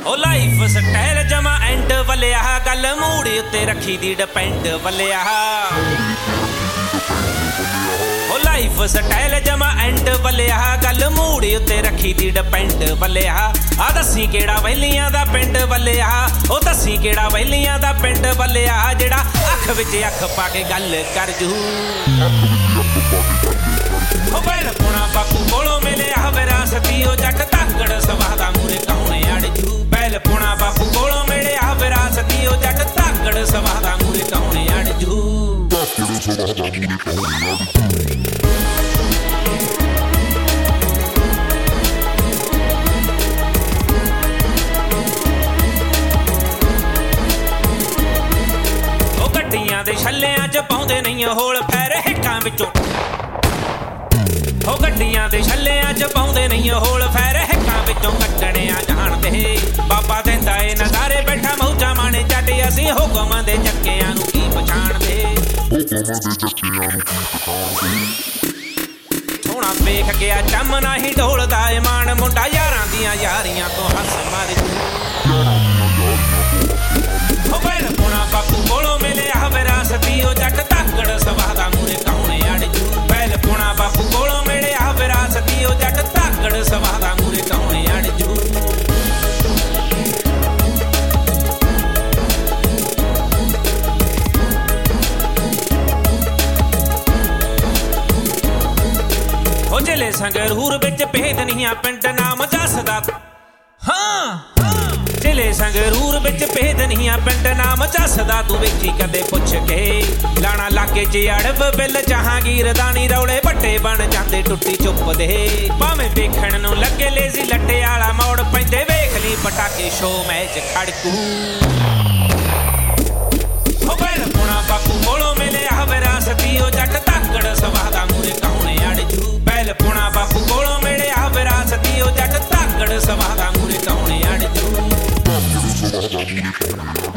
ओ lifestyle जमा एंड वलिया गल मूड़ी उत्ते रखी दी डिपेंड वलिया ओ लाइफ स्टाइल जमा एंड वलिया गल मूड़ी उत्ते रखी दी डिपेंड वलिया आ दसी केड़ा वैलियां दा पिंड वलिया ओ दसी केड़ा वैलियां दा पिंड वलिया जेड़ा अख विच अख पा के गल कर जू ओ बैल पुणा बापू कोलों मिलिया विरासती ओ जट धाकड़ सवादा मूरे कौने अड़जू बैल पुणा बापू कोलों मिलिया विरासती ओ जट धाकड़ सवादा मूरे कौने अड़जू ओ गड्डियां दे छल्लियां च पाउंदे नहीं होल फैर हिक्कां विचों हो गड्डियां दे छल्लियां च पाउंदे नहीं होल फैर हिक्कां विचों कट्टणे आ जाणदे बाबा देंदा ए नज़ारे बैठा मौजा माणे जट असीं हुकमां दे चक्कियां नूं की पछाणदे सोहणा वेख गया चम नाही ढोलदा ए मान मुंडा यारां दियां यारियां तो हस मार हो बैल पुणा बापू कोलों मिलिया विरासती ओ जट धाकड़ सवादा मूरे कौने अड़जू बैल पुणा बापू कोलों मिलिया विरासती ओ जट धाकड़ सवादा मूरे कौने अड़जू हो जिले संगरूर विच भेद नहीं पिंड नाम जसदा हाँ जिले संगरूर विच भेद नहीं पिंड नाम जसदा तू वेखी कदे पुछ के लाणा लागे च अड़ब बिल जहांगीर दानी रौले बट्टे बन जांदे टुट्टी चुप दे भावें देखण नूं लगे लेजी लट्टे आला मोड़ पैंदे वेख ली पटाके शो मैच खड़कू हो बैल पुणा बापू कोलों मिलिया विरासती ओ जट धाकड़ सवादा मूरे कौने अड़जू बैल पुणा बापू कोलों मिलिया विरासती ओ जट धाकड़ सवादा मूरे कौने अड़जू